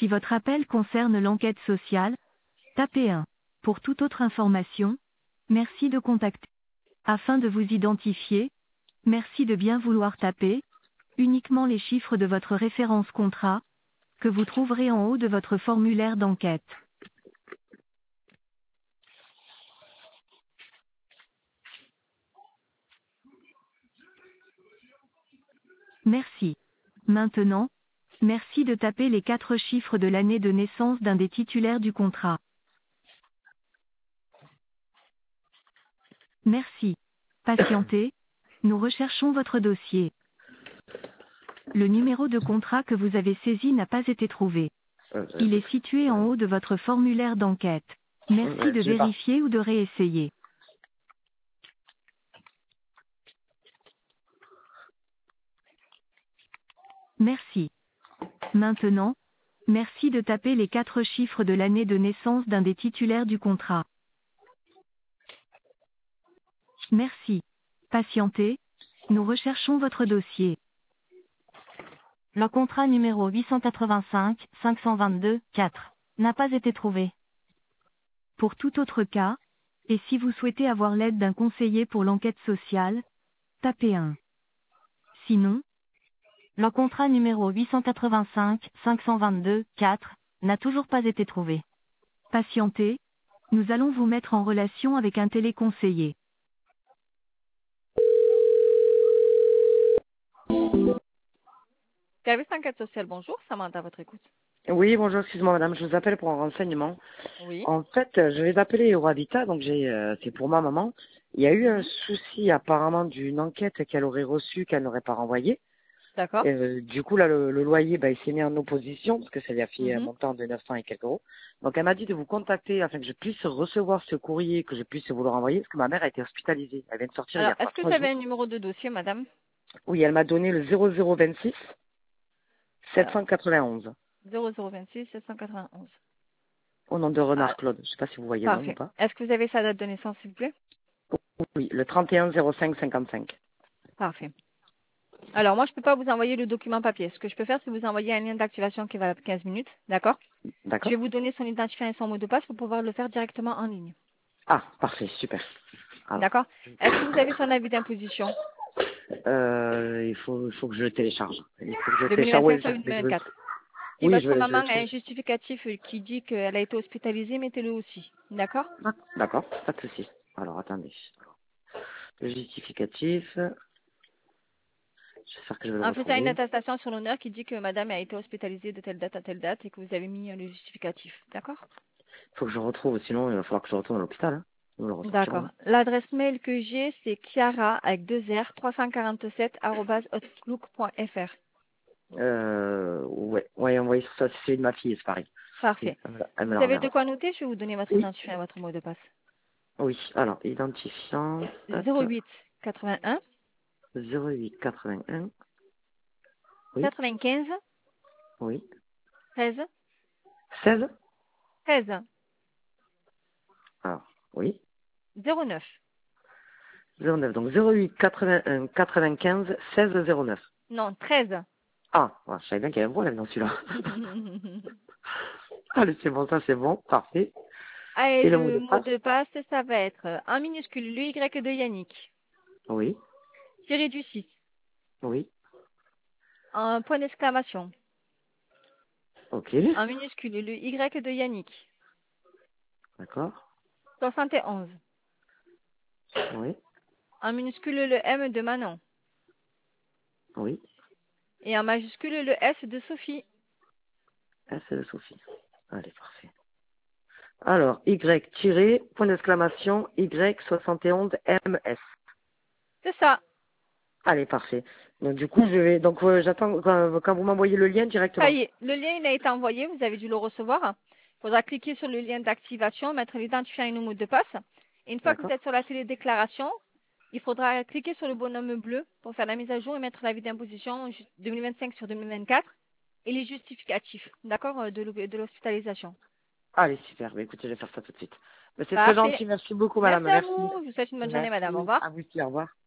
Si votre appel concerne l'enquête sociale, tapez 1. Pour toute autre information, merci de contacter. Afin de vous identifier, merci de bien vouloir taper uniquement les chiffres de votre référence contrat, que vous trouverez en haut de votre formulaire d'enquête. Merci. Maintenant, merci de taper les 4 chiffres de l'année de naissance d'un des titulaires du contrat. Merci. Patientez, nous recherchons votre dossier. Le numéro de contrat que vous avez saisi n'a pas été trouvé. Il est situé en haut de votre formulaire d'enquête. Merci de vérifier ou de réessayer. Merci. Maintenant, merci de taper les 4 chiffres de l'année de naissance d'un des titulaires du contrat. Merci. Patientez, nous recherchons votre dossier. Le contrat numéro 885 522 4 n'a pas été trouvé. Pour tout autre cas, et si vous souhaitez avoir l'aide d'un conseiller pour l'enquête sociale, tapez 1. Sinon, le contrat numéro 885 522 4 n'a toujours pas été trouvé. Patientez, nous allons vous mettre en relation avec un téléconseiller. Service enquête sociale, bonjour, Samantha, à votre écoute. Oui, bonjour, excuse-moi madame, je vous appelle pour un renseignement. Oui. En fait, je vais appeler au Habitat, donc c'est pour ma maman. Il y a eu un souci apparemment d'une enquête qu'elle aurait reçue, qu'elle n'aurait pas renvoyée. D'accord. Du coup, là, le loyer, il s'est mis en opposition, parce que ça lui a fait un montant de 900 et quelques euros. Donc elle m'a dit de vous contacter afin que je puisse recevoir ce courrier, que je puisse vous le renvoyer, parce que ma mère a été hospitalisée. Elle vient de sortir il y Alors, a est-ce que 3 vous avez jours. un numéro de dossier, madame? Oui, elle m'a donné le 0026 Alors, 791, 0026 791. au nom de Ah, Renard Claude. Je sais pas si vous voyez l'homme ou parfait. pas. Est-ce que vous avez sa date de naissance, s'il vous plaît? Oui, le 31 05 55. Parfait. Alors, moi, je ne peux pas vous envoyer le document papier. Ce que je peux faire, c'est vous envoyer un lien d'activation qui va 15 minutes. D'accord? Je vais D'accord? vous donner son identifiant et son mot de passe pour pouvoir le faire directement en ligne. Ah, parfait, super. Alors, D'accord? Est-ce que vous avez son avis d'imposition il faut que je le télécharge. Il faut que je le télécharge. 2025 Oui, sur mais je veux. 2024. Si Oui, je votre veux, je maman le a un trouve. justificatif qui dit qu'elle a été hospitalisée, mettez-le aussi. D'accord? D'accord, pas de souci. Alors, attendez. Le justificatif. J'espère que je vais le En faisant une retrouver. attestation sur l'honneur qui dit que madame a été hospitalisée de telle date à telle date et que vous avez mis le justificatif. D'accord? Il faut que je le retrouve, sinon il va falloir que je retourne à l'hôpital. Hein. Nous le ressortirons. D'accord. L'adresse mail que j'ai, c'est Chiara avec 2 R 347@outlook.fr. Ouais, envoyez sur ça, c'est celui de ma fille, c'est pareil. Parfait. Elle me Vous avez de l'enverra. quoi noter? Je vais vous donner votre Oui. identifiant et votre mot de passe. Oui, alors, identifiant. Hop, 08 81 08 81. Oui, 95 oui. 13 16. 13 Alors, oui. 09. 09, donc 08 81 95 16 09. Non, 13. Ah, ouais, je savais bien qu'il y avait un problème dans celui-là. Allez, c'est bon, ça c'est bon, parfait. Ah, et Et le mot le de mot passe? de passe, ça va être en minuscule le Y de Yannick, Oui, tiré du 6, oui, un point d'exclamation, ok, en minuscule le Y de Yannick, d'accord, 71, oui, en minuscule le M de Manon, oui. et en majuscule le S de Sophie. Ah, c'est le Sophie. Allez, parfait. Alors, Y tiré, point d'exclamation, Y71MS. C'est ça. Allez, parfait. Donc du coup, j'attends quand vous m'envoyez le lien Ça directement. y est, le lien il a été envoyé, vous avez dû le recevoir. Il faudra cliquer sur le lien d'activation, mettre l'identifiant et le mot de passe. Et une fois que vous D'accord. êtes sur la télédéclaration, il faudra cliquer sur le bonhomme bleu pour faire la mise à jour et mettre l'avis d'imposition 2025 sur 2024 et les justificatifs, d'accord, de l'hospitalisation. Allez, super. Bah, écoutez, je vais faire ça tout de suite. Mais c'est très Parfait. gentil. Merci beaucoup, madame. Merci à Merci. vous. Je vous souhaite une bonne journée, madame. Au Merci. revoir. À vous aussi. Au revoir.